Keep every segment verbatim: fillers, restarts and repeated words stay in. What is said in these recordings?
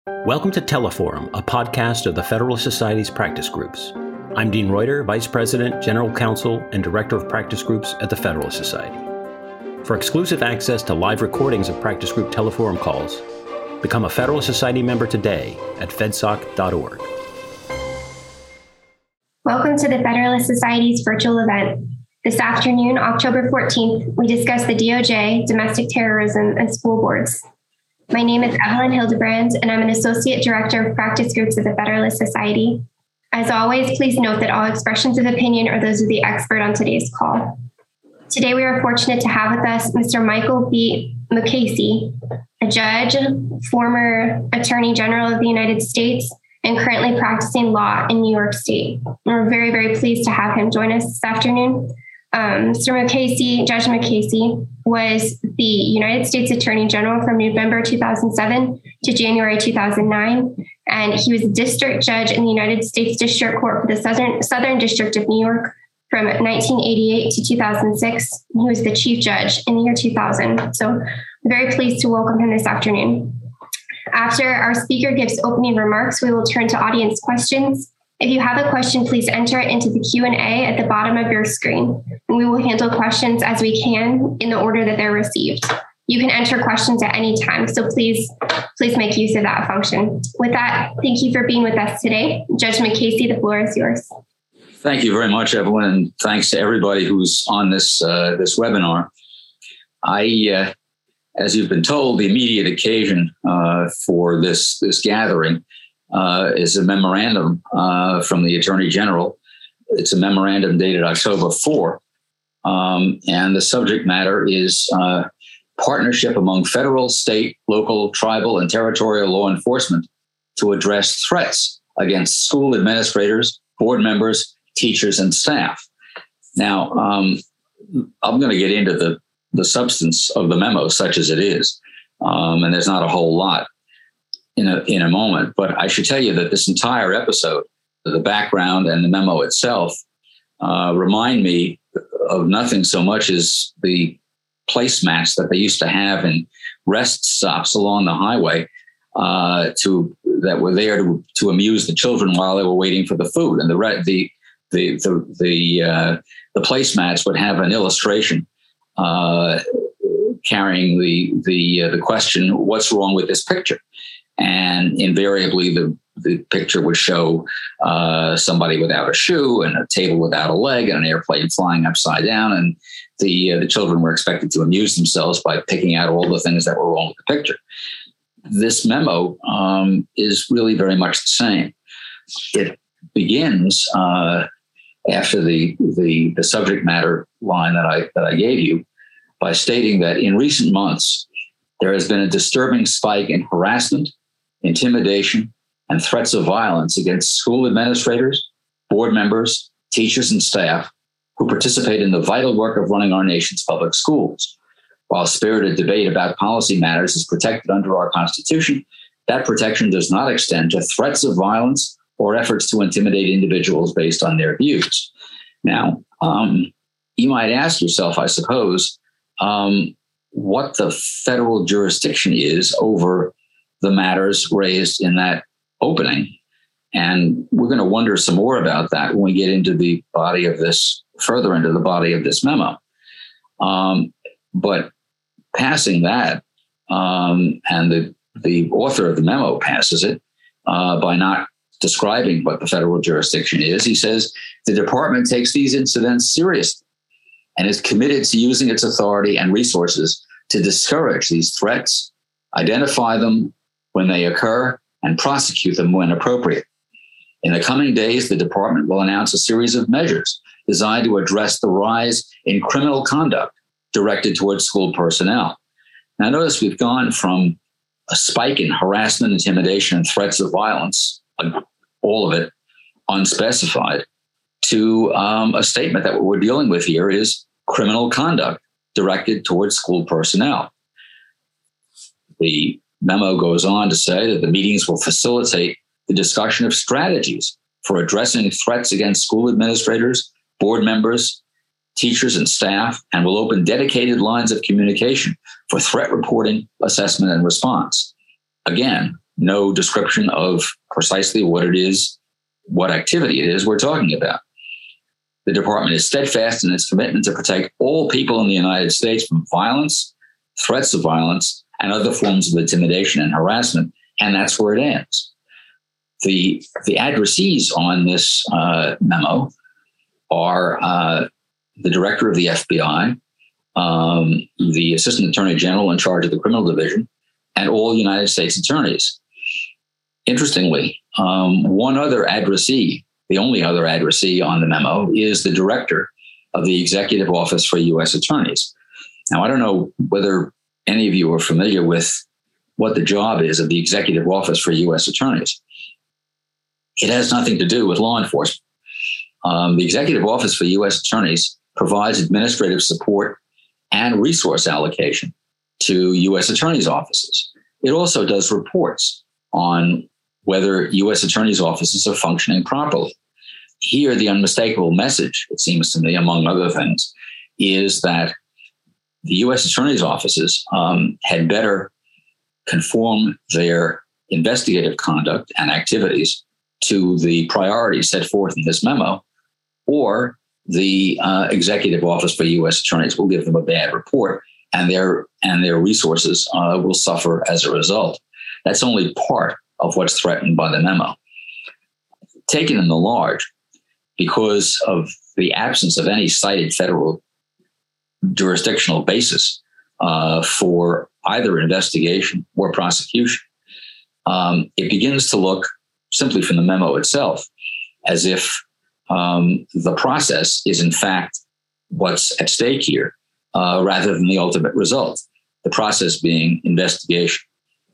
Welcome to Teleforum, a podcast of the Federalist Society's practice groups. I'm Dean Reuter, Vice President, General Counsel, and Director of Practice Groups at the Federalist Society. For exclusive access to live recordings of practice group Teleforum calls, become a Federalist Society member today at fedsoc dot org. Welcome to the Federalist Society's virtual event. This afternoon, October fourteenth, we discuss the D O J, domestic terrorism, and school boards. My name is Evelyn Hildebrand, and I'm an Associate Director of Practice Groups at the Federalist Society. As always, please note that all expressions of opinion are those of the expert on today's call. Today, we are fortunate to have with us Mister Michael B. Mukasey, a judge, former Attorney General of the United States, and currently practicing law in New York State. We're very, very pleased to have him join us this afternoon. Um, Mister Mukasey, Judge Mukasey, was the United States Attorney General from November two thousand seven to January two thousand nine, and he was a district judge in the United States District Court for the Southern, Southern District of New York from nineteen eighty-eight to two thousand six. He was the chief judge in the year two thousand. So I'm very pleased to welcome him this afternoon. After our speaker gives opening remarks, we will turn to audience questions. If you have a question, please enter it into the Q and A at the bottom of your screen, and we will handle questions as we can in the order that they're received. You can enter questions at any time, so please, please make use of that function. With that, thank you for being with us today. Judge Mukasey, the floor is yours. Thank you very much, Evelyn, and thanks to everybody who's on this uh, this webinar. I, uh, as you've been told, the immediate occasion uh, for this this gathering Uh, is a memorandum uh, from the Attorney General. It's a memorandum dated October fourth, um, and the subject matter is uh, partnership among federal, state, local, tribal, and territorial law enforcement to address threats against school administrators, board members, teachers, and staff. Now, um, I'm going to get into the, the substance of the memo, such as it is, um, and there's not a whole lot in a in a moment, but I should tell you that this entire episode, the background and the memo itself, uh, remind me of nothing so much as the placemats that they used to have in rest stops along the highway uh, to that were there to, to amuse the children while they were waiting for the food. And the the the the the, uh, the placemats would have an illustration uh, carrying the the uh, the question, "What's wrong with this picture?" And invariably, the, the picture would show uh, somebody without a shoe and a table without a leg and an airplane flying upside down. And the uh, the children were expected to amuse themselves by picking out all the things that were wrong with the picture. This memo um, is really very much the same. It begins uh, after the, the the subject matter line that I that I gave you by stating that in recent months there has been a disturbing spike in harassment, intimidation, and threats of violence against school administrators, board members, teachers, and staff who participate in the vital work of running our nation's public schools. While spirited debate about policy matters is protected under our Constitution, that protection does not extend to threats of violence or efforts to intimidate individuals based on their views. Now, um, you might ask yourself, I suppose, um, what the federal jurisdiction is over the matters raised in that opening. And we're going to wonder some more about that when we get into the body of this, further into the body of this memo. Um, but passing that, um, and the, the author of the memo passes it uh, by not describing what the federal jurisdiction is. He says, the department takes these incidents seriously and is committed to using its authority and resources to discourage these threats, identify them when they occur, and prosecute them when appropriate. In the coming days, the department will announce a series of measures designed to address the rise in criminal conduct directed towards school personnel. Now, notice we've gone from a spike in harassment, intimidation, and threats of violence, all of it unspecified, to um, a statement that what we're dealing with here is criminal conduct directed towards school personnel. The memo goes on to say that the meetings will facilitate the discussion of strategies for addressing threats against school administrators, board members, teachers, and staff, and will open dedicated lines of communication for threat reporting, assessment, and response. Again, no description of precisely what it is, what activity it is we're talking about. The department is steadfast in its commitment to protect all people in the United States from violence, threats of violence, and other forms of intimidation and harassment, and that's where it ends. The, the addressees on this uh, memo are uh, the director of the F B I, um, the assistant attorney general in charge of the criminal division, and all United States attorneys. Interestingly, um, one other addressee, the only other addressee on the memo, is the director of the Executive Office for U S Attorneys. Now, I don't know whether any of you are familiar with what the job is of the Executive Office for U S Attorneys. It has nothing to do with law enforcement. Um, the Executive Office for U S Attorneys provides administrative support and resource allocation to U S attorneys' offices. It also does reports on whether U S attorneys' offices are functioning properly. Here, the unmistakable message, it seems to me, among other things, is that the U S attorneys' offices um, had better conform their investigative conduct and activities to the priorities set forth in this memo, or the uh, Executive Office for U S Attorneys will give them a bad report, and their and their resources uh, will suffer as a result. That's only part of what's threatened by the memo. Taken in the large, because of the absence of any cited federal jurisdictional basis uh, for either investigation or prosecution, um, it begins to look, simply from the memo itself, as if um, the process is in fact what's at stake here, uh, rather than the ultimate result, the process being investigation.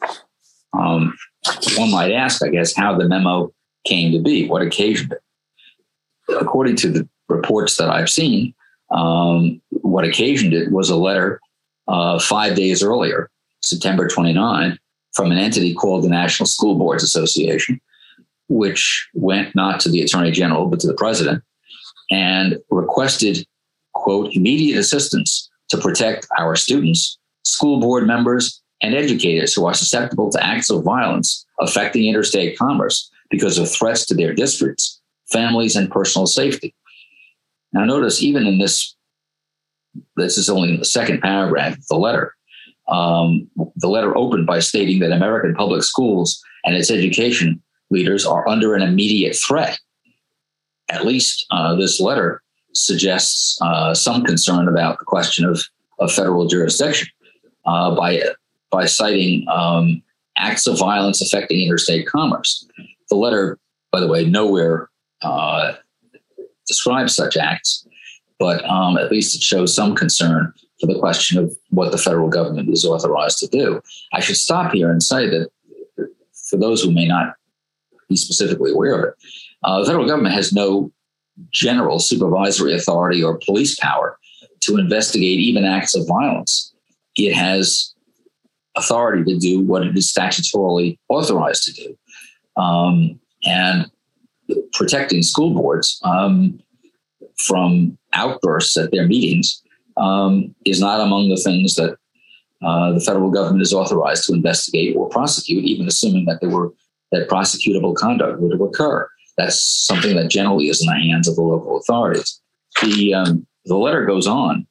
Um, one might ask, I guess, how the memo came to be, what occasioned it. According to the reports that I've seen, um, what occasioned it was a letter uh, five days earlier, September twenty-ninth, from an entity called the National School Boards Association, which went not to the Attorney General, but to the President, and requested, quote, immediate assistance to protect our students, school board members, and educators who are susceptible to acts of violence affecting interstate commerce because of threats to their districts, families, and personal safety. Now, notice, even in this, this is only in the second paragraph of the letter, um, the letter opened by stating that American public schools and its education leaders are under an immediate threat. At least uh, this letter suggests uh, some concern about the question of, of federal jurisdiction uh, by, by citing um, acts of violence affecting interstate commerce. The letter, by the way, nowhere uh, describes such acts, but um, at least it shows some concern for the question of what the federal government is authorized to do. I should stop here and say that for those who may not be specifically aware of it, uh, the federal government has no general supervisory authority or police power to investigate even acts of violence. It has authority to do what it is statutorily authorized to do. Um, and protecting school boards um, from outbursts at their meetings um, is not among the things that uh, the federal government is authorized to investigate or prosecute, even assuming that there were that prosecutable conduct would occur. That's something that generally is in the hands of the local authorities. The um, the letter goes on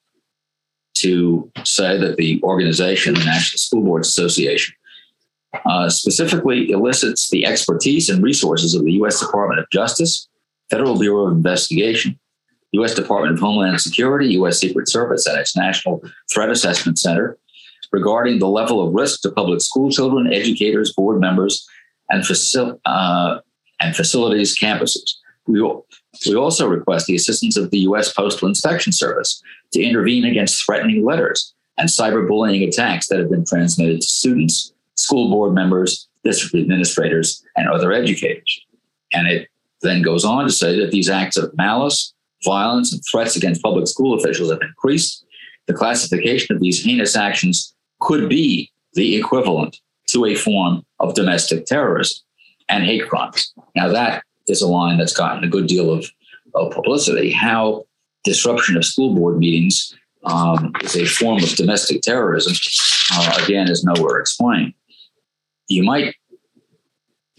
to say that the organization, the National School Boards Association, uh, specifically elicits the expertise and resources of the U S Department of Justice, Federal Bureau of Investigation, U S Department of Homeland Security, U S Secret Service, and its National Threat Assessment Center regarding the level of risk to public school children, educators, board members, and, facil- uh, and facilities campuses. We, we also request the assistance of the U S Postal Inspection Service to intervene against threatening letters and cyberbullying attacks that have been transmitted to students, school board members, district administrators, and other educators. And it then goes on to say that these acts of malice, violence, and threats against public school officials have increased. The classification of these heinous actions could be the equivalent to a form of domestic terrorism and hate crimes. Now, that is a line that's gotten a good deal of, of publicity. How disruption of school board meetings um, is a form of domestic terrorism, uh, again, is nowhere explained. You might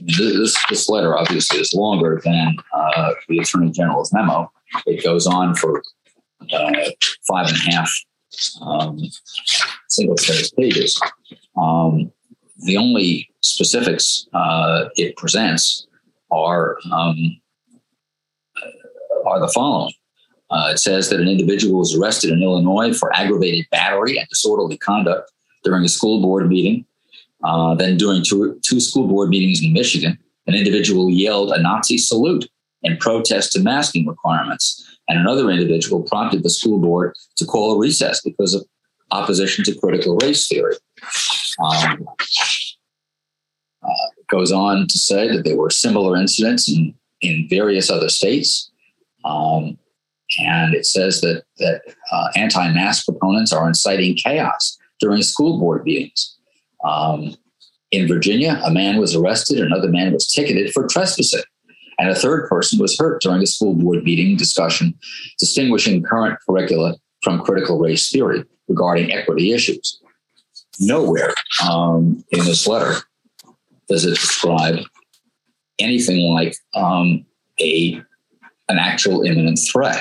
this, this letter obviously is longer than uh, the Attorney General's memo. It goes on for uh, five and a half um, single-spaced pages. Um, the only specifics uh, it presents are um, are the following. Uh, it says that an individual was arrested in Illinois for aggravated battery and disorderly conduct during a school board meeting. Uh, then during two, two school board meetings in Michigan, an individual yelled a Nazi salute in protest to masking requirements. And another individual prompted the school board to call a recess because of opposition to critical race theory. Um, uh, it goes on to say that there were similar incidents in, in various other states. Um, and it says that, that uh, anti-mask proponents are inciting chaos during school board meetings. Um, in Virginia, a man was arrested, another man was ticketed for trespassing, and a third person was hurt during a school board meeting discussion distinguishing current curricula from critical race theory regarding equity issues. Nowhere um, in this letter does it describe anything like um, a an actual imminent threat.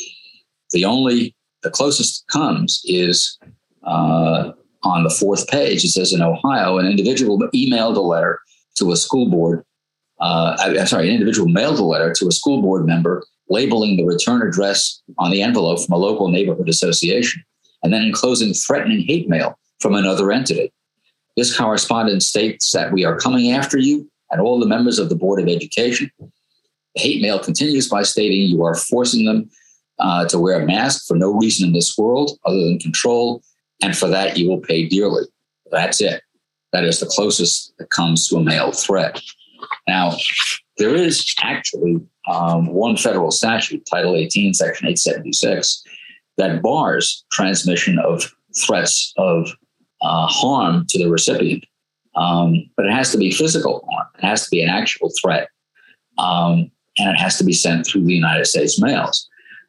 The only, the closest it comes is uh, on the fourth page. It says in Ohio, an individual emailed a letter to a school board. Uh, I'm sorry, an individual mailed a letter to a school board member labeling the return address on the envelope from a local neighborhood association, and then enclosing threatening hate mail from another entity. This correspondence states that we are coming after you and all the members of the Board of Education. The hate mail continues by stating you are forcing them uh, to wear a mask for no reason in this world other than control, and for that you will pay dearly. That's it. That is the closest that comes to a mail threat. Now, there is actually um, one federal statute, Title eighteen, Section eight seventy-six, that bars transmission of threats of uh, harm to the recipient. Um, but it has to be physical harm. It has to be an actual threat. Um, and it has to be sent through the United States mails.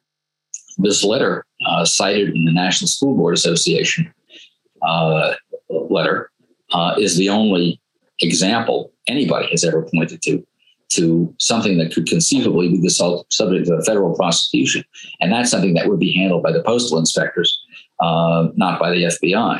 This letter, uh, cited in the National School Board Association uh, letter, uh, is the only example anybody has ever pointed to, to something that could conceivably be the subject of a federal prosecution. And that's something that would be handled by the postal inspectors, uh, not by the F B I.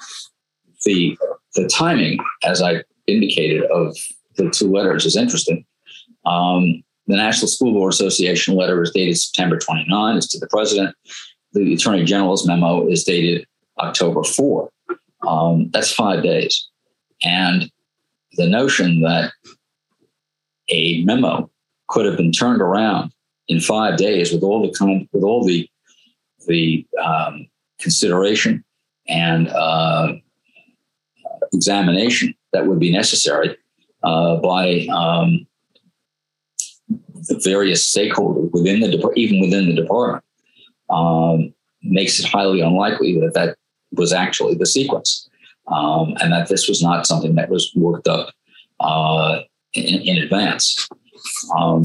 The, the timing, as I indicated, of the two letters is interesting. Um, the National School Board Association letter is dated September twenty-ninth. It's to the president. The Attorney General's memo is dated October fourth. Um, that's five days. And the notion that a memo could have been turned around in five days with all the kind, with all the the um, consideration and uh, examination that would be necessary uh, by um, the various stakeholders within the even within the department um, makes it highly unlikely that that was actually the sequence, um, and that this was not something that was worked up uh, in, in advance. Um,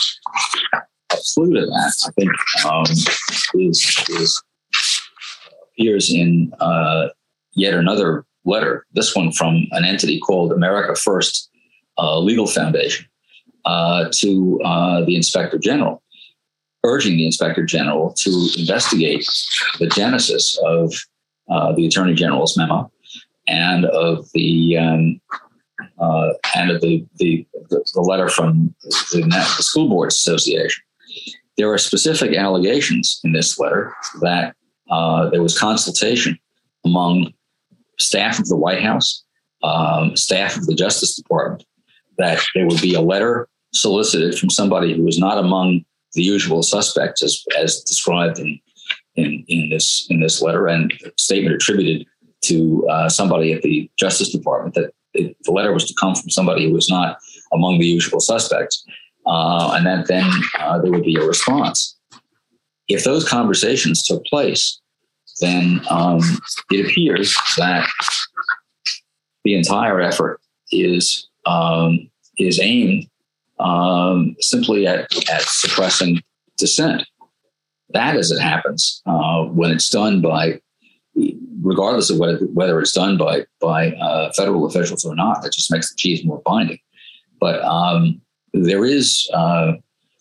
a clue to that, I think, um, is, is appears in uh, yet another letter. This one from an entity called America First uh, Legal Foundation uh, to uh, the Inspector General, urging the Inspector General to investigate the genesis of uh, the Attorney General's memo and of the um, uh, and of the, the the letter from the, the School Boards Association. There are specific allegations in this letter that uh, there was consultation among staff of the White House, um, staff of the Justice Department, that there would be a letter solicited from somebody who was not among the usual suspects, as as described in in, in this in this letter, and a statement attributed to uh, somebody at the Justice Department that it, the letter was to come from somebody who was not among the usual suspects, uh, and that then uh, there would be a response. If those conversations took place, then um, it appears that the entire effort is um, is aimed um, simply at, at suppressing dissent. That, as it happens, uh, when it's done by, regardless of whether, whether it's done by by uh, federal officials or not, that just makes the chief more binding. But um, there is uh,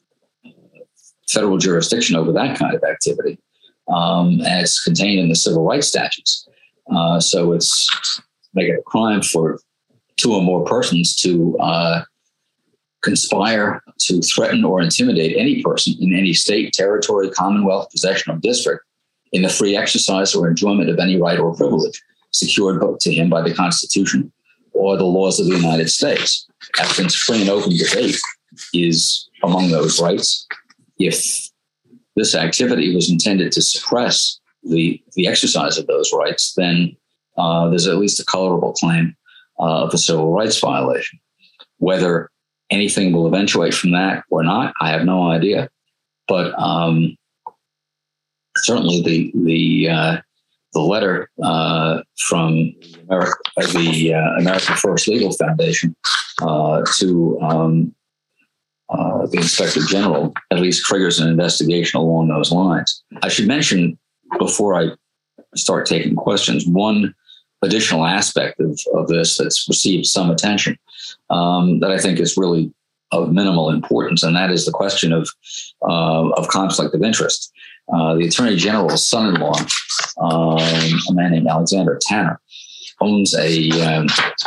federal jurisdiction over that kind of activity, um, as contained in the civil rights statutes. Uh, so it's make it a crime for two or more persons to uh, conspire to threaten or intimidate any person in any state, territory, commonwealth, possession, or district in the free exercise or enjoyment of any right or privilege secured to him by the Constitution or the laws of the United States. Since free and open debate is among those rights, if this activity was intended to suppress the, the exercise of those rights, then uh, there's at least a colorable claim uh, of a civil rights violation. Whether anything will eventuate from that or not, I have no idea. But um, certainly the the uh, the letter uh, from America, the uh, American First Legal Foundation uh, to um, uh, the Inspector General at least triggers an investigation along those lines. I should mention before I start taking questions, one additional aspect of, of this that's received some attention um, that I think is really of minimal importance, and that is the question of uh, of conflict of interest. Uh, the Attorney General's son-in-law, um, a man named Alexander Tanner, owns a um,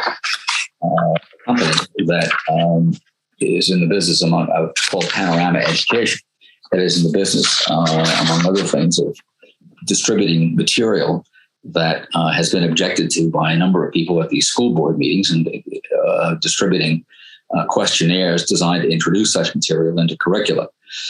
uh, company that um, is in the business among, uh, called Panorama Education. That is in the business, uh, among other things, of distributing material that uh, has been objected to by a number of people at these school board meetings, and uh, distributing uh, questionnaires designed to introduce such material into curricula.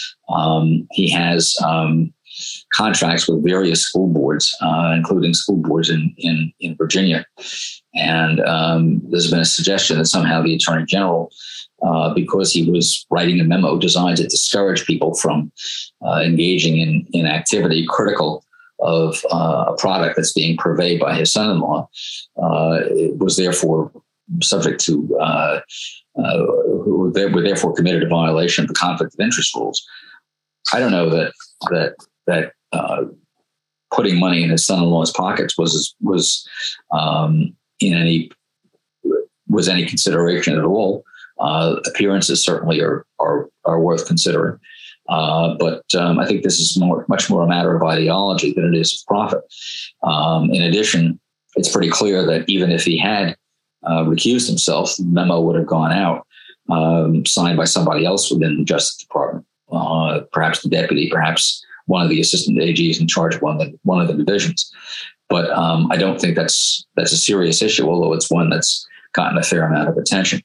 Um, he has um, contracts with various school boards, uh, including school boards in, in, in Virginia. And um, there's been a suggestion that somehow the Attorney General, uh, because he was writing a memo designed to discourage people from uh, engaging in, in activity critical of uh, a product that's being purveyed by his son-in-law, uh, it was therefore subject to, uh, uh, who were therefore committed a violation of the conflict of interest rules. I don't know that that that uh, putting money in his son-in-law's pockets was was um, in any was any consideration at all. Uh, appearances certainly are are are worth considering. Uh, but um, I think this is more, much more a matter of ideology than it is of profit. Um, in addition, it's pretty clear that even if he had uh, recused himself, the memo would have gone out, um, signed by somebody else within the Justice Department, uh, perhaps the deputy, perhaps one of the assistant A Gs in charge of one of the, one of the divisions. But um, I don't think that's that's a serious issue, although it's one that's gotten a fair amount of attention.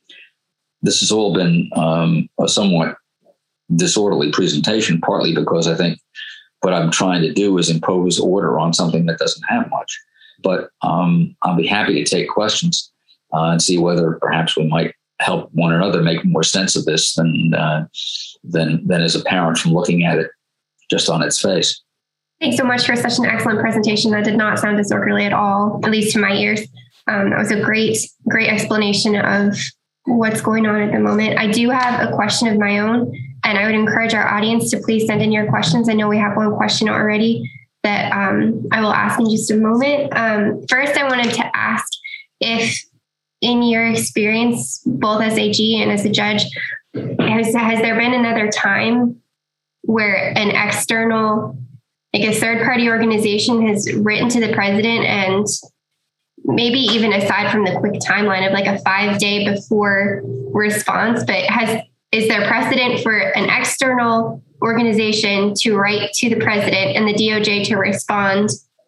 This has all been um, a somewhat disorderly presentation, partly because I think what I'm trying to do is impose order on something that doesn't have much. But um, I'll be happy to take questions uh, and see whether perhaps we might help one another make more sense of this than uh, than than is apparent from looking at it just on its face. Thanks so much for such an excellent presentation. That did not sound disorderly at all, at least to my ears. Um, that was a great, great explanation of what's going on at the moment. I do have a question of my own, and I would encourage our audience to please send in your questions. I know we have one question already that um, I will ask in just a moment. Um, first, I wanted to ask if, in your experience, both as A G and as a judge, has, has there been another time where an external, like a third-party organization has written to the president, and maybe even aside from the quick timeline of like a five-day before response, but has is there precedent for an external organization to write to the president and the D O J to respond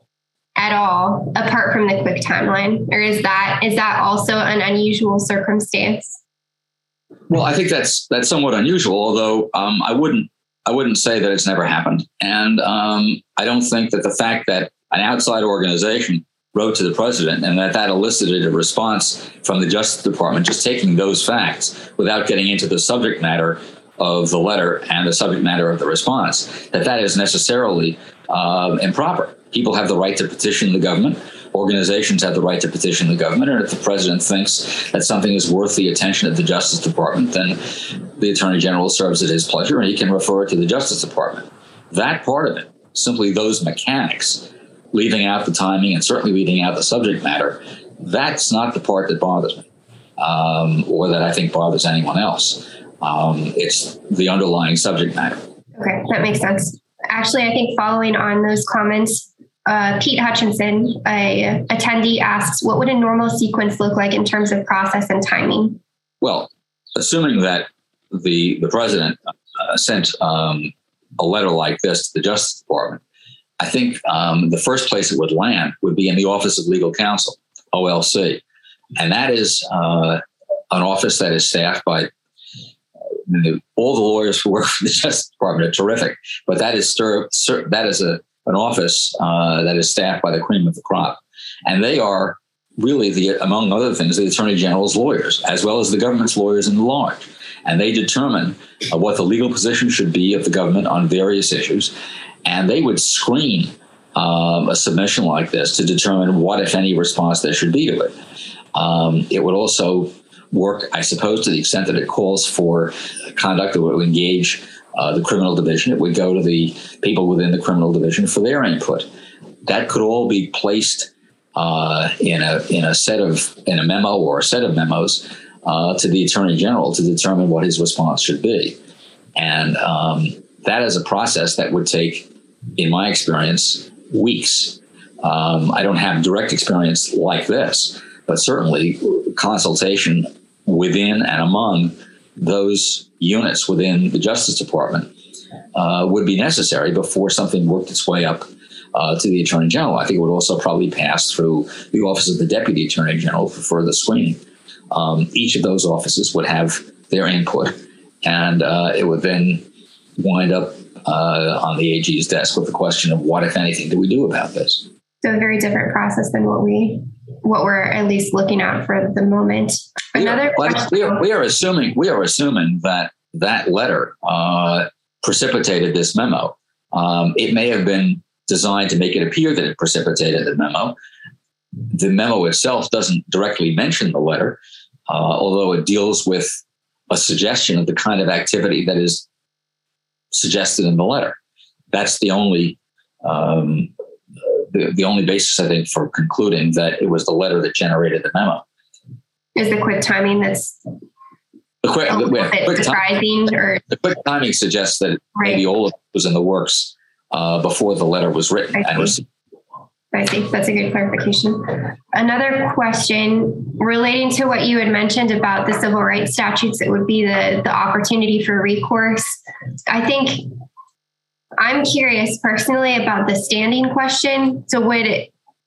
at all, apart from the quick timeline? Or is that is that also an unusual circumstance? Well, I think that's that's somewhat unusual, although um, I wouldn't I wouldn't say that it's never happened. And um, I don't think that the fact that an outside organization wrote to the president and that that elicited a response from the Justice Department, just taking those facts without getting into the subject matter of the letter and the subject matter of the response, that that is necessarily uh, improper. People have the right to petition the government. Organizations have the right to petition the government. And if the president thinks that something is worth the attention of the Justice Department, then the Attorney General serves at his pleasure and he can refer it to the Justice Department. That part of it, simply those mechanics, leaving out the timing and certainly leaving out the subject matter, that's not the part that bothers me. um, or that I think bothers anyone else. Um, it's the underlying subject matter. Okay, that makes sense. Actually, I think following on those comments, uh, Pete Hutchinson, a attendee, asks, what would a normal sequence look like in terms of process and timing? Well, assuming that the the president uh, sent um, a letter like this to the Justice Department, I think um, the first place it would land would be in the Office of Legal Counsel, O L C. And that is uh, an office that is staffed by uh, all the lawyers who work for the Justice Department are terrific, but that is stir, stir, that is a an office uh, that is staffed by the cream of the crop. And they are really, the among other things, the Attorney General's lawyers, as well as the government's lawyers in large. And they determine uh, what the legal position should be of the government on various issues. And they would screen um, a submission like this to determine what, if any, response there should be to it. Um, it would also work, I suppose, to the extent that it calls for conduct that would engage uh, the criminal division. It would go to the people within the criminal division for their input. That could all be placed uh, in a in a set of in a memo or a set of memos uh, to the Attorney General to determine what his response should be. And um, that is a process that would take, in my experience, weeks. Um, I don't have direct experience like this, but certainly consultation within and among those units within the Justice Department uh, would be necessary before something worked its way up uh, to the Attorney General. I think it would also probably pass through the Office of the Deputy Attorney General for further screening. Um, each of those offices would have their input, and uh, it would then wind up uh, on the A G's desk with the question of what, if anything, do we do about this? So a very different process than what we, what we're at least looking at for the moment. Another we are, question. We are, we are assuming we are assuming that that letter uh, precipitated this memo. Um, it may have been designed to make it appear that it precipitated the memo. The memo itself doesn't directly mention the letter, uh, although it deals with a suggestion of the kind of activity that is suggested in the letter. That's the only um, the, the only basis, I think, for concluding that it was the letter that generated the memo. Is the quick timing that's the quick, a little yeah, bit quick surprising? Time, or the quick timing suggests that right. maybe all of it was in the works uh, before the letter was written and received. I see. That's a good clarification. Another question relating to what you had mentioned about the civil rights statutes, it would be the, the opportunity for recourse. I think I'm curious personally about the standing question. So would, if,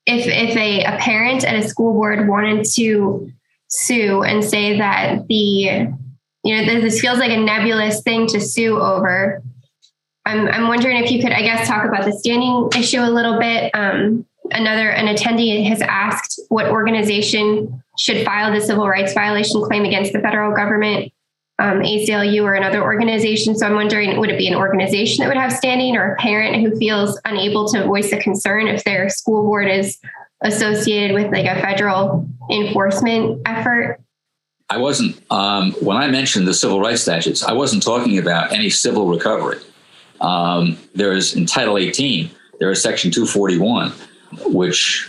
if a, a parent at a school board wanted to sue and say that the, you know, this feels like a nebulous thing to sue over, I'm, I'm wondering if you could, I guess, talk about the standing issue a little bit. Um, Another, an attendee has asked what organization should file the civil rights violation claim against the federal government, um, A C L U or another organization. So I'm wondering, would it be an organization that would have standing or a parent who feels unable to voice a concern if their school board is associated with like a federal enforcement effort? I wasn't, um, when I mentioned the civil rights statutes, I wasn't talking about any civil recovery. Um, there is in Title eighteen, there is Section two forty-one, which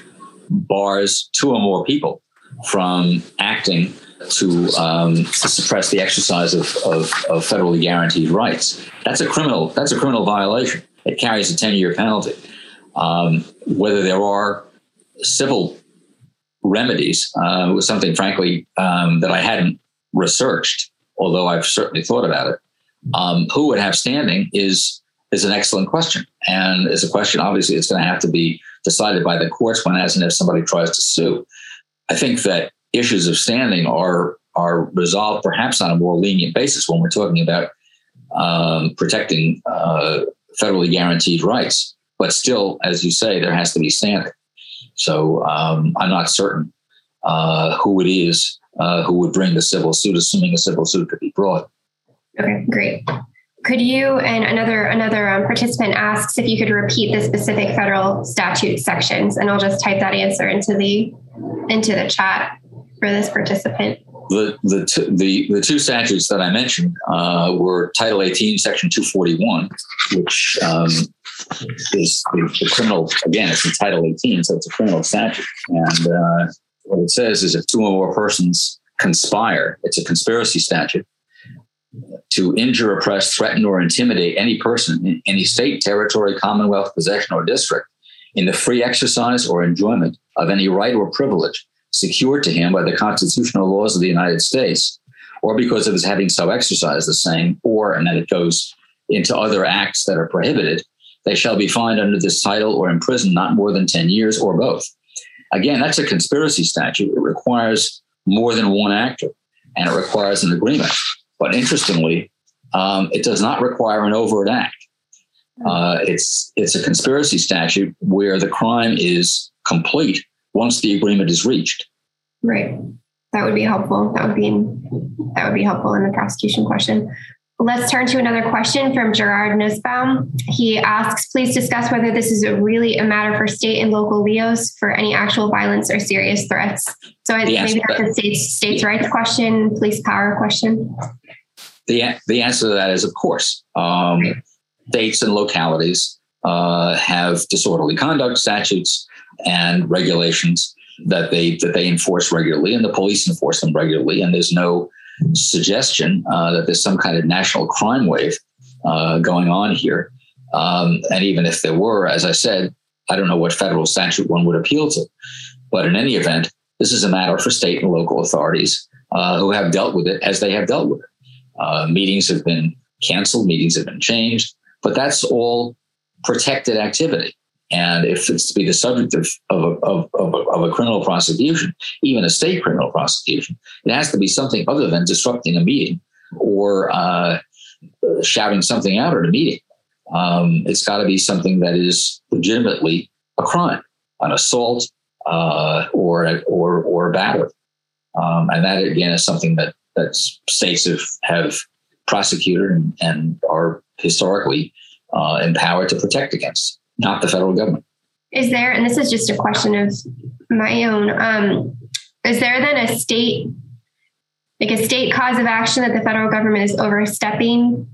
bars two or more people from acting to, um, to suppress the exercise of, of, of federally guaranteed rights. That's a criminal. That's a criminal violation. It carries a ten-year penalty. Um, whether there are civil remedies uh, was something, frankly, um, that I hadn't researched, although I've certainly thought about it. Um, who would have standing is is an excellent question, and is a question. Obviously, it's going to have to be decided by the courts when, as and if somebody tries to sue. I think that issues of standing are are resolved perhaps on a more lenient basis when we're talking about um, protecting uh, federally guaranteed rights. But still, as you say, there has to be standing. So um, I'm not certain uh, who it is uh, who would bring the civil suit, assuming a civil suit could be brought. Okay, great. Could you, and another another um, participant asks if you could repeat the specific federal statute sections, and I'll just type that answer into the into the chat for this participant. The the t- the the two statutes that I mentioned uh, were Title eighteen, Section two forty-one, which um, is the, the criminal. Again, it's in Title eighteen, so it's a criminal statute, and uh, what it says is if two or more persons conspire. It's a conspiracy statute to injure, oppress, threaten, or intimidate any person in any state, territory, commonwealth, possession, or district in the free exercise or enjoyment of any right or privilege secured to him by the constitutional laws of the United States, or because of his having so exercised the same, or, and then it goes into other acts that are prohibited, they shall be fined under this title or imprisoned not more than ten years or both. Again, that's a conspiracy statute. It requires more than one actor, and it requires an agreement. But interestingly, um, it does not require an overt act. Uh, it's it's a conspiracy statute where the crime is complete once the agreement is reached. Right. That would be helpful. That would be that would be helpful in the prosecution question. Let's turn to another question from Gerard Nussbaum. He asks, please discuss whether this is a really a matter for state and local L E Os for any actual violence or serious threats. So I, maybe that's a states, states' rights question, police power question. The, the answer to that is, of course. Um, right. States and localities uh, have disorderly conduct statutes and regulations that they that they enforce regularly, and the police enforce them regularly. And there's no suggestion uh, that there's some kind of national crime wave uh, going on here. Um, and even if there were, as I said, I don't know what federal statute one would appeal to. But in any event, this is a matter for state and local authorities uh, who have dealt with it as they have dealt with it. Uh, meetings have been canceled, meetings have been changed, but that's all protected activity. And if it's to be the subject of, of, of, of, of a criminal prosecution, even a state criminal prosecution, it has to be something other than disrupting a meeting or uh, shouting something out at a meeting. Um, it's got to be something that is legitimately a crime, an assault uh, or, or, or a battery. Um, and that, again, is something that, that states have, have prosecuted and, and are historically uh, empowered to protect against. Not the federal government. Is there, and this is just a question of my own, um, is there then a state, like a state cause of action that the federal government is overstepping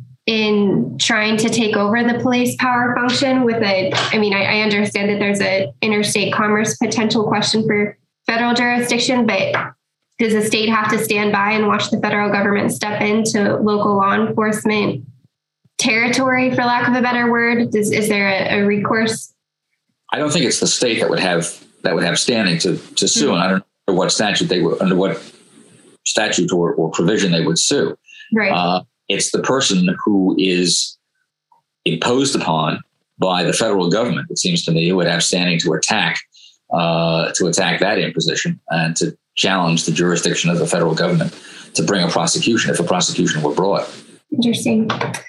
in trying to take over the police power function with a, I mean, I, I understand that there's a interstate commerce potential question for federal jurisdiction, but does the state have to stand by and watch the federal government step into local law enforcement territory, for lack of a better word? Is, is there a, a recourse? I don't think it's the state that would have that would have standing to to sue, mm-hmm. and I don't know what statute they would under what statute or, or provision they would sue. Right. Uh, it's the person who is imposed upon by the federal government. It seems to me who would have standing to attack uh, to attack that imposition and to challenge the jurisdiction of the federal government to bring a prosecution if a prosecution were brought. Interesting.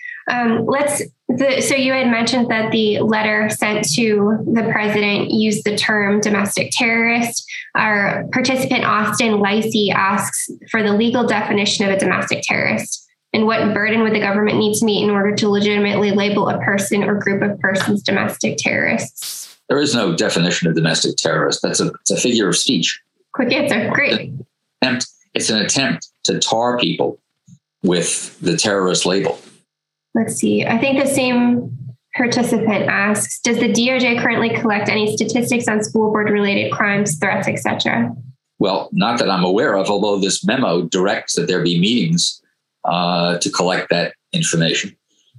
Um, let's. The, so you had mentioned that the letter sent to the president used the term domestic terrorist. Our participant Austin Lacey asks for the legal definition of a domestic terrorist and what burden would the government need to meet in order to legitimately label a person or group of persons domestic terrorists. There is no definition of domestic terrorist. That's a, it's a figure of speech. Quick answer. Great. It's an attempt to tar people with the terrorist label. Let's see. I think the same participant asks, does the D O J currently collect any statistics on school board related crimes, threats, et cetera? Well, not that I'm aware of, although this memo directs that there be meetings uh, to collect that information.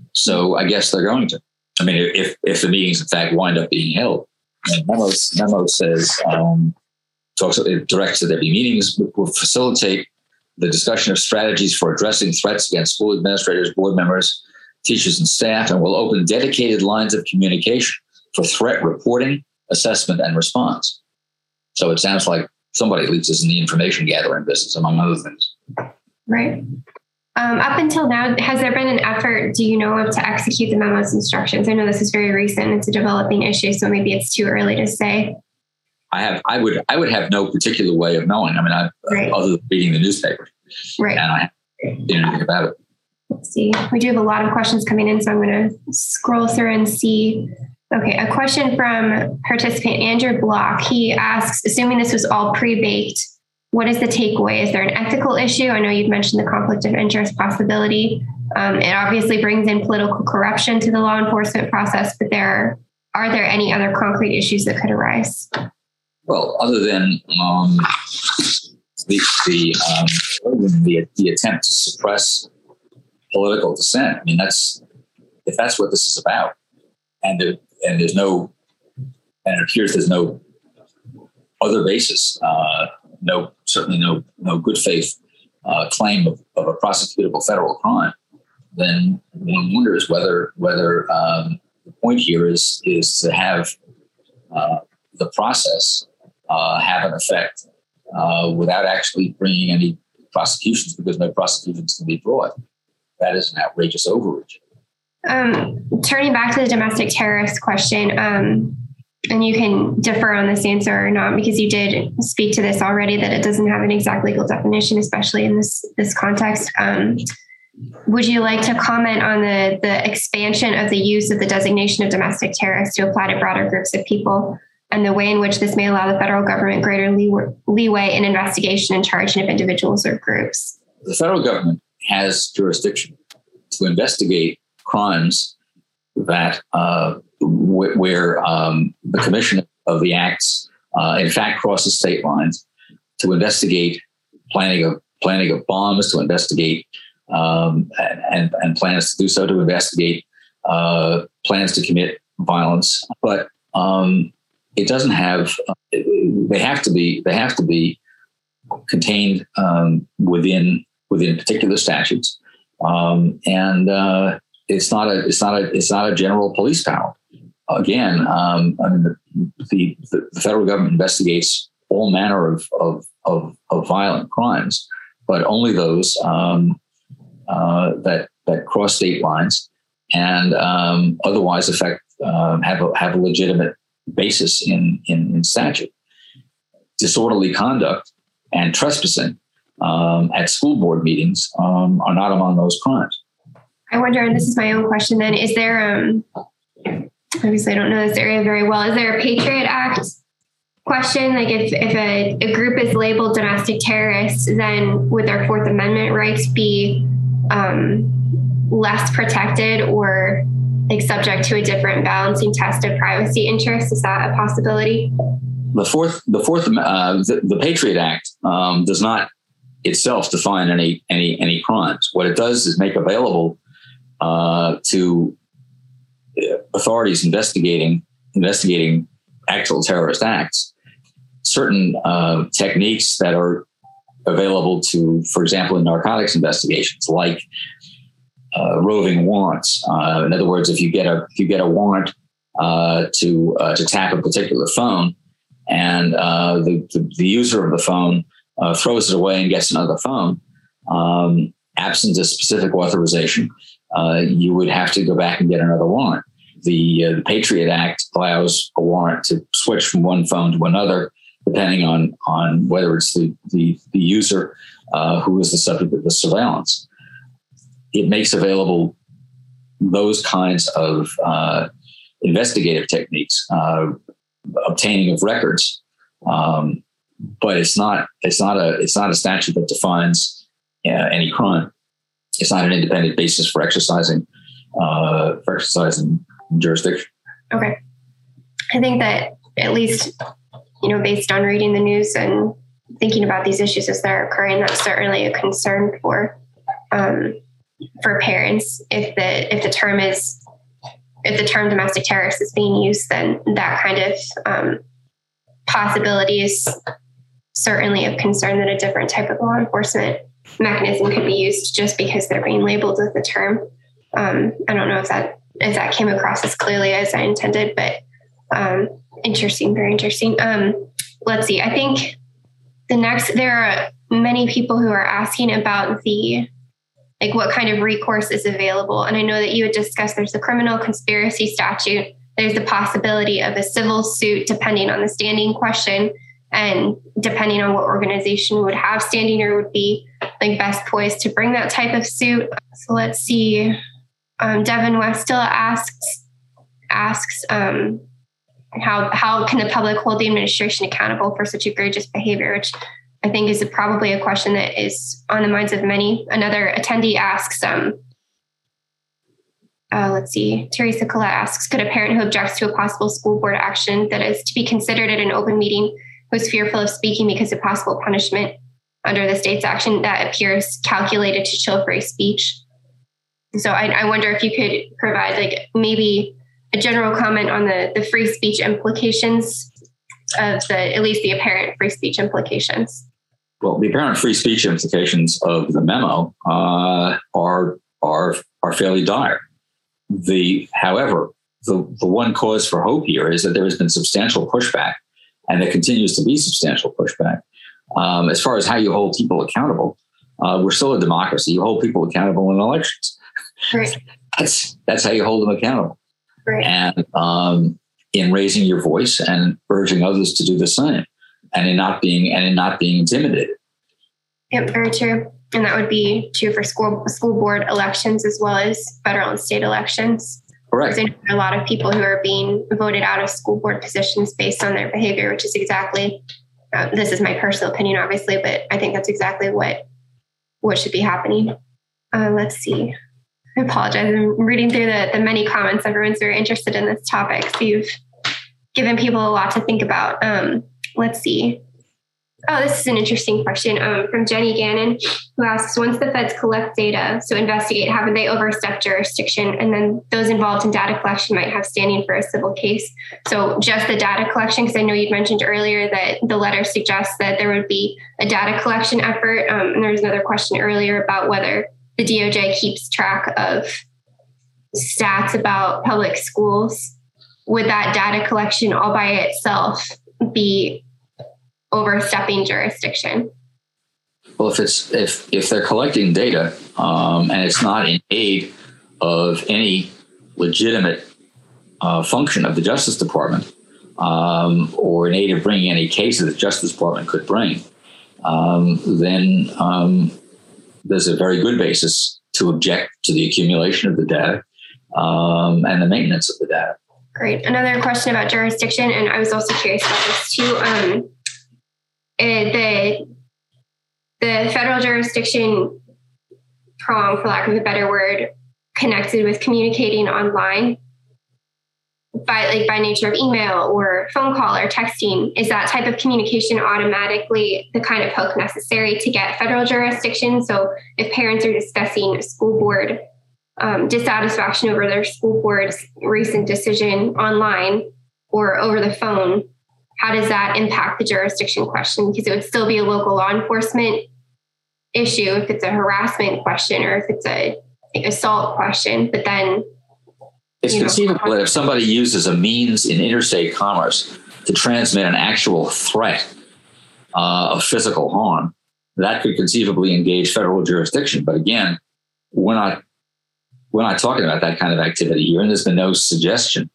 So I guess they're going to. I mean, if if the meetings, in fact, wind up being held. The memo, memo says, um, talks, it directs that there be meetings, will facilitate the discussion of strategies for addressing threats against school administrators, board members, teachers, and staff, and will open dedicated lines of communication for threat reporting, assessment, and response. So it sounds like somebody at least is in the information gathering business, among other things. Right. Um, up until now, has there been an effort, do you know of, to execute the memo's instructions? I know this is very recent. It's a developing issue, so maybe it's too early to say. I have, I would, I would have no particular way of knowing. I mean, I, right. other than reading the newspaper, right? And I haven't seen anything about it. Let's see. We do have a lot of questions coming in, so I'm going to scroll through and see. Okay, a question from participant Andrew Block. He asks, assuming this was all pre-baked, what is the takeaway? Is there an ethical issue? I know you've mentioned the conflict of interest possibility. Um, it obviously brings in political corruption to the law enforcement process, but there are, are there any other concrete issues that could arise? Well, other than um, the, the um, the, the attempt to suppress political dissent. I mean, that's if that's what this is about, and there, and there's no, and it appears there's no other basis, uh, no certainly no no good faith uh, claim of, of a prosecutable federal crime, then one wonders whether whether um, the point here is is to have uh, the process uh, have an effect uh, without actually bringing any prosecutions, because no prosecutions can be brought. That is an outrageous overreach. Um, turning back to the domestic terrorist question, um, and you can defer on this answer or not, because you did speak to this already, that it doesn't have an exact legal definition, especially in this this context. Um, would you like to comment on the, the expansion of the use of the designation of domestic terrorist to apply to broader groups of people, and the way in which this may allow the federal government greater leeway, leeway in investigation and charging of individuals or groups? The federal government has jurisdiction to investigate crimes that uh, w- where um, the commission of the acts, uh, in fact, crosses state lines, to investigate planning of planning of bombs, to investigate um, and, and plans to do so, to investigate uh, plans to commit violence. But um, it doesn't have. Uh, they have to be. They have to be contained um, within within particular statutes, um, and uh, it's not a it's not a it's not a general police power. Again, um, I mean, the, the, the federal government investigates all manner of of of, of violent crimes, but only those um, uh, that that cross state lines and um, otherwise affect uh, have a, have a legitimate basis in, in in statute. Disorderly conduct and trespassing um, at school board meetings um, are not among those crimes. I wonder, and this is my own question then, is there, um, obviously I don't know this area very well, is there a Patriot Act question? Like if, if a, a group is labeled domestic terrorists, then would their Fourth Amendment rights be um, less protected, or like subject to a different balancing test of privacy interests? Is that a possibility? The fourth, the fourth, uh, the, the Patriot Act um, does not itself define any any any crimes. What it does is make available uh, to authorities investigating investigating actual terrorist acts certain uh, techniques that are available to, for example, in narcotics investigations, like uh, roving warrants. Uh, in other words, if you get a if you get a warrant uh, to uh, to tap a particular phone, and uh, the, the, the user of the phone uh, throws it away and gets another phone, um, absent a specific authorization, uh, you would have to go back and get another warrant. The, uh, the Patriot Act allows a warrant to switch from one phone to another, depending on, on whether it's the, the, the user uh, who is the subject of the surveillance. It makes available those kinds of uh, investigative techniques, uh, obtaining of records, um, but it's not it's not a it's not a statute that defines uh, any crime. It's not an independent basis for exercising uh, for exercising jurisdiction. Okay, I think that at least, you know, based on reading the news and thinking about these issues as they're occurring, that's certainly a concern for um, for parents. If the if the term is If the term domestic terrorist is being used, then that kind of um, possibility is certainly of concern that a different type of law enforcement mechanism could be used just because they're being labeled with the term. Um, I don't know if that if that came across as clearly as I intended, but um, interesting, very interesting. Um, let's see. I think the next, there are many people who are asking about the like what kind of recourse is available. And I know that you had discussed there's the criminal conspiracy statute. There's the possibility of a civil suit depending on the standing question and depending on what organization would have standing or would be like best poised to bring that type of suit. So let's see. Um, Devin Westilla asks, asks um, how, how can the public hold the administration accountable for such egregious behavior, which I think is probably a question that is on the minds of many. Another attendee asks, um, uh, let's see, Teresa Collette asks, could a parent who objects to a possible school board action that is to be considered at an open meeting who is fearful of speaking because of possible punishment under the state's action that appears calculated to chill free speech. So I, I wonder if you could provide like maybe a general comment on the, the free speech implications of the, at least the apparent free speech implications. Well, the apparent free speech implications of the memo uh, are are are fairly dire. The, however, the, the one cause for hope here is that there has been substantial pushback, and there continues to be substantial pushback. Um, as far as how you hold people accountable, uh, we're still a democracy. You hold people accountable in elections. Right. That's that's how you hold them accountable. Right. And um, in raising your voice and urging others to do the same, and in not being and in not being intimidated. Yep, very true. And that would be true for school school board elections as well as federal and state elections. Correct. Because there are a lot of people who are being voted out of school board positions based on their behavior, which is exactly, uh, this is my personal opinion, obviously, but I think that's exactly what what should be happening. Uh, let's see. I apologize. I'm reading through the, the many comments. Everyone's very interested in this topic. So you've given people a lot to think about. Um, let's see. Oh, this is an interesting question um, from Jenny Gannon, who asks, once the feds collect data, so investigate, haven't they overstepped jurisdiction? And then those involved in data collection might have standing for a civil case. So just the data collection, because I know you'd mentioned earlier that the letter suggests that there would be a data collection effort. Um, and there was another question earlier about whether the D O J keeps track of stats about public schools. Would that data collection all by itself be overstepping jurisdiction? Well, if it's if if they're collecting data um, and it's not in aid of any legitimate uh, function of the Justice Department um, or in aid of bringing any case that the Justice Department could bring, um, then um, there's a very good basis to object to the accumulation of the data um, and the maintenance of the data. Great. Another question about jurisdiction, and I was also curious about this too. Um, Uh, the the federal jurisdiction prong, for lack of a better word, connected with communicating online by like by nature of email or phone call or texting, is that type of communication automatically the kind of hook necessary to get federal jurisdiction? So if parents are discussing a school board um, dissatisfaction over their school board's recent decision online or over the phone, how does that impact the jurisdiction question? Because it would still be a local law enforcement issue if it's a harassment question or if it's a like, assault question. But then it's conceivable that if somebody uses a means in interstate commerce to transmit an actual threat uh, of physical harm, that could conceivably engage federal jurisdiction. But again, we're not we're not talking about that kind of activity here, and there's been no suggestion,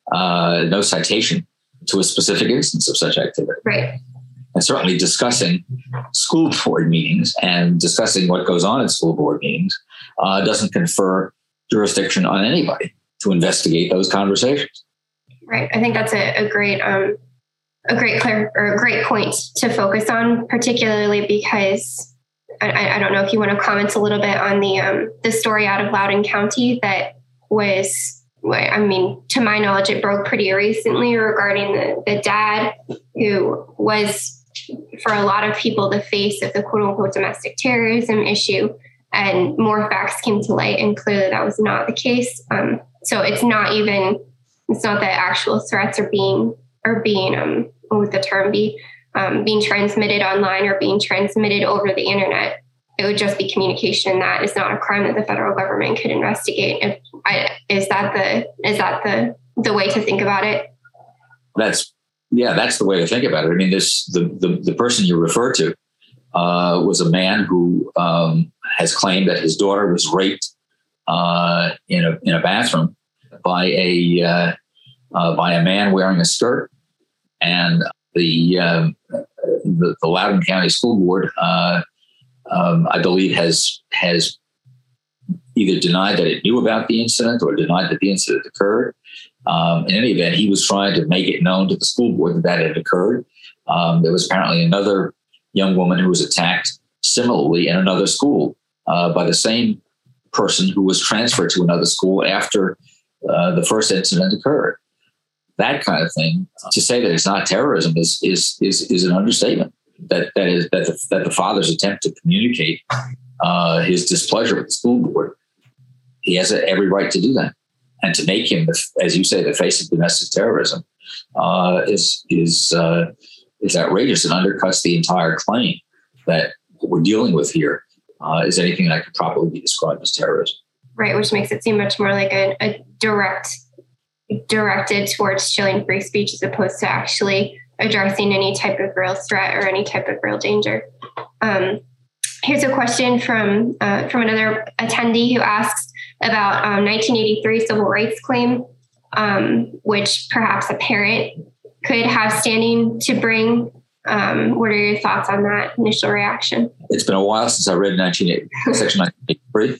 uh, no citation to a specific instance of such activity. Right. And certainly discussing school board meetings and discussing what goes on in school board meetings uh, doesn't confer jurisdiction on anybody to investigate those conversations. Right. I think that's a, a great, um, a great clear or a great point to focus on, particularly because I, I don't know if you want to comment a little bit on the um, the story out of Loudoun County that was. I mean, to my knowledge, it broke pretty recently regarding the, the dad who was, for a lot of people, the face of the quote unquote domestic terrorism issue. And more facts came to light, and clearly that was not the case. Um, so it's not even, it's not that actual threats are being, are being, um, what would the term be, um, being transmitted online or being transmitted over the internet. It would just be communication, and that is not a crime that the federal government could investigate. If I, is that the is that the the way to think about it? That's yeah, that's the way to think about it. I mean, this the the, the person you refer to uh, was a man who um, has claimed that his daughter was raped uh, in a in a bathroom by a uh, uh, by a man wearing a skirt, and the um, the, the Loudoun County School Board. Uh, Um, I believe has has either denied that it knew about the incident or denied that the incident occurred. Um, in any event, he was trying to make it known to the school board that that had occurred. Um, there was apparently another young woman who was attacked similarly in another school uh, by the same person who was transferred to another school after uh, the first incident occurred. That kind of thing. To say that it's not terrorism is is is, is an understatement. that that is that the, that the father's attempt to communicate uh, his displeasure with the school board. He has every right to do that, and to make him, as you say, the face of domestic terrorism uh, is is uh, is outrageous and undercuts the entire claim that what we're dealing with here uh, is anything that could properly be described as terrorism. Right, which makes it seem much more like a, a direct directed towards chilling free speech as opposed to actually addressing any type of real threat or any type of real danger. Um, here's a question from uh, from another attendee who asks about um, nineteen eighty-three civil rights claim, um, which perhaps a parent could have standing to bring. Um, what are your thoughts on that initial reaction? It's been a while since I read nineteen eighty, Section nineteen eighty-three.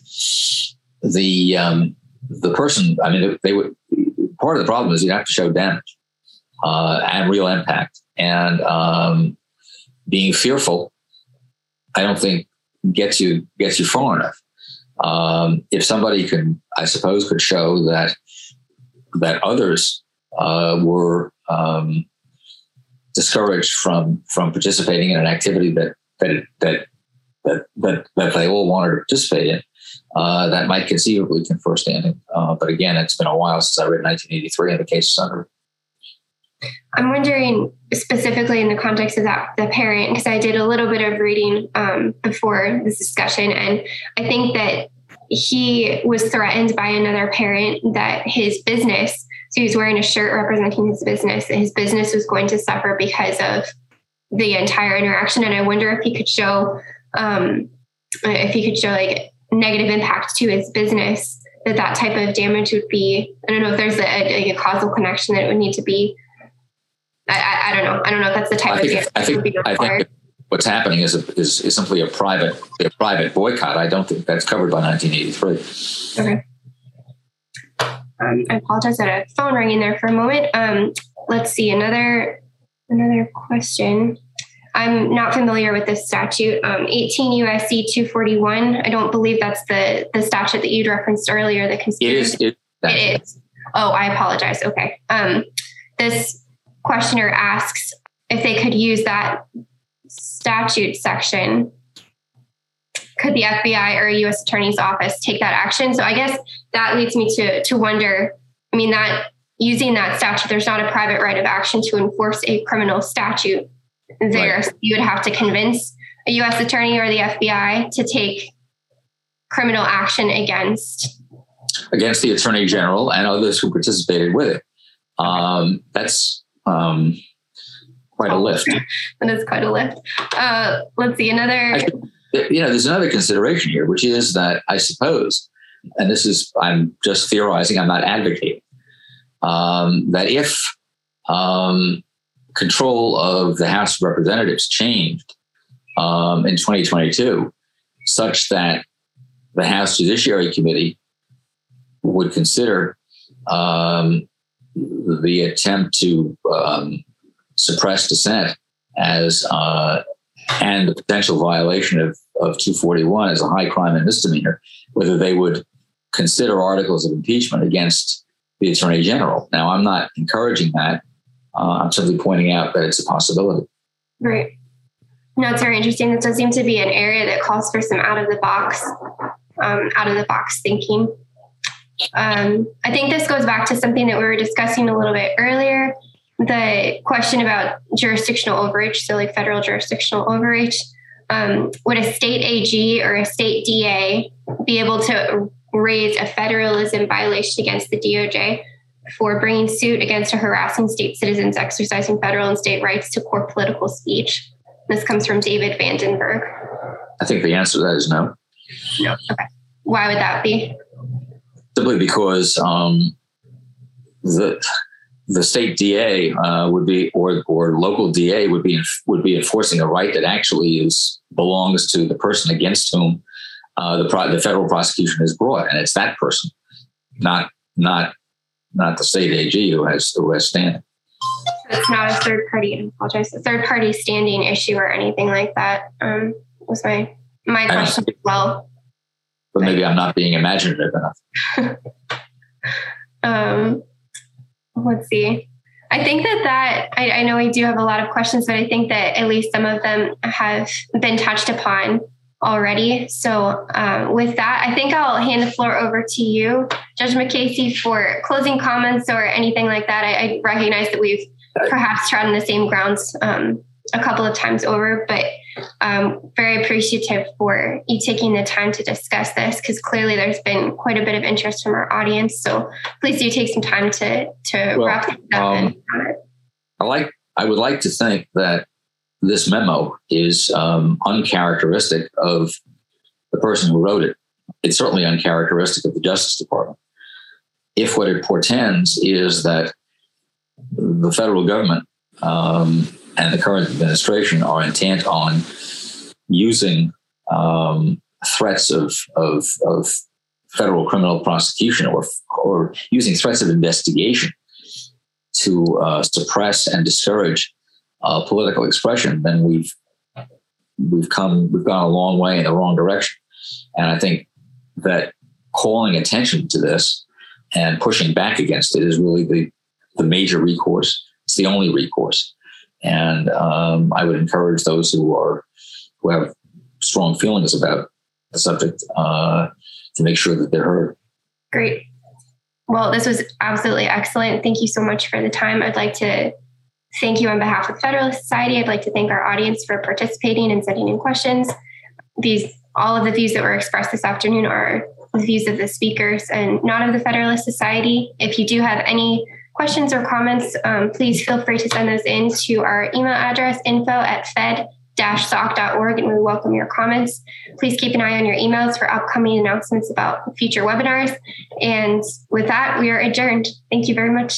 The um, the person, I mean, they would. Part of the problem is you have to show damage uh, and real impact, and um, being fearful, I don't think gets you gets you far enough. Um, if somebody can, I suppose, could show that that others uh, were um, discouraged from from participating in an activity that that that that that, that they all wanted to participate in, uh, that might conceivably confer standing. Uh, but again, it's been a while since I read nineteen eighty-three and the case is under. I'm wondering specifically in the context of that, the parent, because I did a little bit of reading um, before this discussion, and I think that he was threatened by another parent that his business, so he was wearing a shirt representing his business, and his business was going to suffer because of the entire interaction. And I wonder if he could show, um, if he could show like negative impact to his business, that that type of damage would be, I don't know if there's a, a causal connection that it would need to be. I, I, I don't know. I don't know if that's the type I of think, damage I that think, would be required. I think what's happening is, a, is is simply a private a private boycott. I don't think that's covered by nineteen eighty-three. Okay. Um, I apologize. I had a phone ringing there for a moment. Um, let's see another another question. I'm not familiar with this statute. Um, eighteen U S C two forty-one. I don't believe that's the the statute that you'd referenced earlier. The conspiracy. It is. It, it is. Oh, I apologize. Okay. Um, this questioner asks if they could use that statute section. Could the F B I or a U S Attorney's Office take that action? So I guess that leads me to to wonder, I mean, that using that statute, there's not a private right of action to enforce a criminal statute there. Right. So you would have to convince a U S attorney or the F B I to take criminal action against against the Attorney General and others who participated with it. Um, that's um, quite a lift. That is quite a lift. Uh, let's see, another... I, you know, there's another consideration here, which is that I suppose, and this is, I'm just theorizing, I'm not advocating, um, that if um, control of the House of Representatives changed um, in twenty twenty-two, such that the House Judiciary Committee would consider um, the attempt to um, suppress dissent as uh, and the potential violation of, of two forty-one as a high crime and misdemeanor, whether they would consider articles of impeachment against the Attorney General. Now, I'm not encouraging that. Uh, I'm simply pointing out that it's a possibility. Right. No, it's very interesting. It does seem to be an area that calls for some out of the box, um, out of the box thinking. Um, I think this goes back to something that we were discussing a little bit earlier, the question about jurisdictional overreach, so like federal jurisdictional overreach. Um, would a state A G or a state D A be able to raise a federalism violation against the D O J for bringing suit against or harassing state citizens exercising federal and state rights to core political speech? This comes from David Vandenberg. I think the answer to that is no. No. Okay. Why would that be? Simply because um, the the state D A uh, would be, or or local D A would be would be enforcing a right that actually is belongs to the person against whom uh, the pro- the federal prosecution is brought, and it's that person, not not not the state A G who has who has standing. So it's not a third party. I apologize. A third party standing issue or anything like that. Um, was my my question as well. But maybe I'm not being imaginative enough. um. Let's see. I I think that that, I, I know we do have a lot of questions, but I think that at least some of them have been touched upon already. So um, with that, I think I'll hand the floor over to you, Judge McCasey, for closing comments or anything like that. I, I recognize that we've perhaps trodden the same grounds um, a couple of times over, but um, very appreciative for you taking the time to discuss this, because clearly there's been quite a bit of interest from our audience. So please do take some time to, to well, wrap things up. Um, and I like, I would like to think that this memo is um, uncharacteristic of the person who wrote it. It's certainly uncharacteristic of the Justice Department. If what it portends is that the federal government um, and the current administration are intent on using um, threats of, of, of federal criminal prosecution or, or using threats of investigation to uh, suppress and discourage uh, political expression, then we've we've come we've gone a long way in the wrong direction. And I think that calling attention to this and pushing back against it is really the the major recourse. It's the only recourse. And um, I would encourage those who are who have strong feelings about the subject uh, to make sure that they're heard. Great. Well, this was absolutely excellent. Thank you so much for the time. I'd like to thank you on behalf of the Federalist Society. I'd like to thank our audience for participating and sending in questions. These, all of the views that were expressed this afternoon are the views of the speakers and not of the Federalist Society. If you do have any questions or comments, um, please feel free to send those in to our email address, info at fed dash soc dot org, and we welcome your comments. Please keep an eye on your emails for upcoming announcements about future webinars. And with that, we are adjourned. Thank you very much.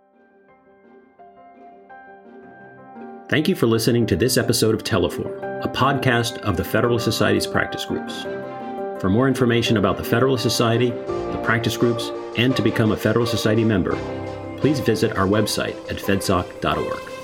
Thank you for listening to this episode of Teleforum, a podcast of the Federalist Society's practice groups. For more information about the Federalist Society, the practice groups, and to become a Federalist Society member, please visit our website at fedsoc dot org.